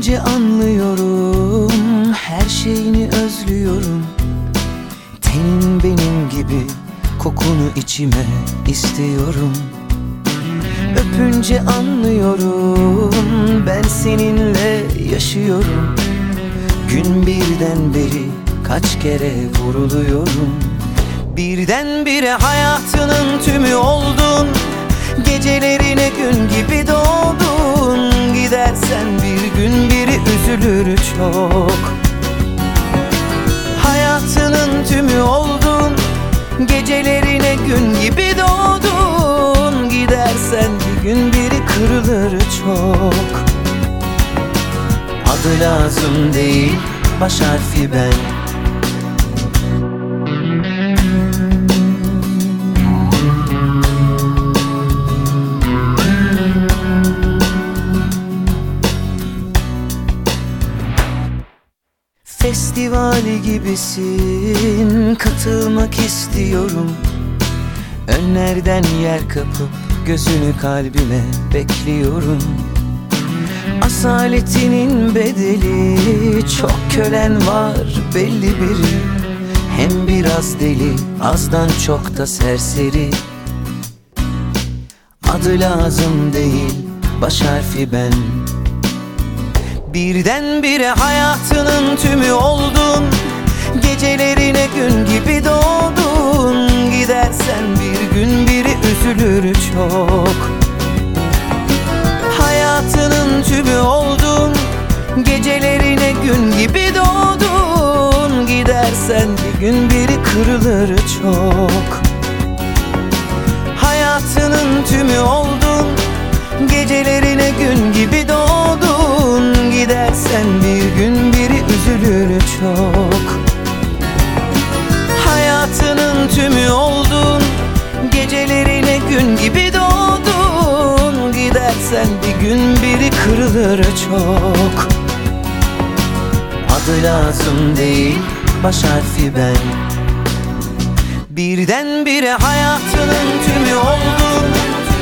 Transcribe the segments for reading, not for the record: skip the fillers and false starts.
Öpünce anlıyorum, her şeyini özlüyorum. Tenin benim gibi, kokunu içime istiyorum. Öpünce anlıyorum, ben seninle yaşıyorum. Gün birden beri kaç kere vuruluyorum. Birdenbire hayatının tümü oldun. Gecelerine gün gibi doğdun. Gidersen bir gün biri üzülür çok. Hayatının tümü oldun. Gecelerine gün gibi doğdun. Gidersen bir gün biri kırılır çok. Adı lazım değil, baş harfi ben. Festivali gibisin, katılmak istiyorum. Önlerden yer kapıp gözünü kalbime bekliyorum. Asaletinin bedeli, çok kölen var belli biri. Hem biraz deli, azdan çok da serseri. Adı lazım değil, baş harfi ben. Birdenbire hayatının tümü oldun. Gecelerine gün gibi doğdun. Gidersen bir gün biri üzülür çok. Hayatının tümü oldun. Gecelerine gün gibi doğdun. Gidersen bir gün biri kırılır çok. Hayatının tümü oldun. Gecelerine gün gibi doğdun. Gidersen bir gün biri üzülür çok. Hayatının tümü oldun. Gecelerine gün gibi doğdun. Gidersen bir gün biri kırılır çok. Adı lazım değil, baş harfi ben. Birdenbire hayatının tümü oldun.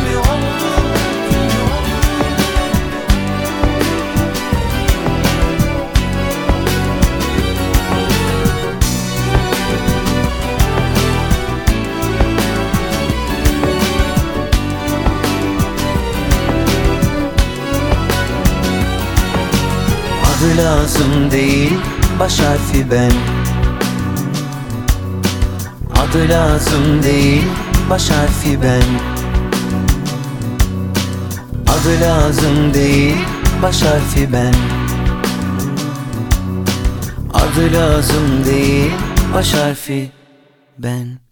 Adı lazım değil, baş harfi ben. Adı lazım değil, baş harfi ben. Adı lazım değil, baş harfi ben. Adı lazım değil, baş harfi ben.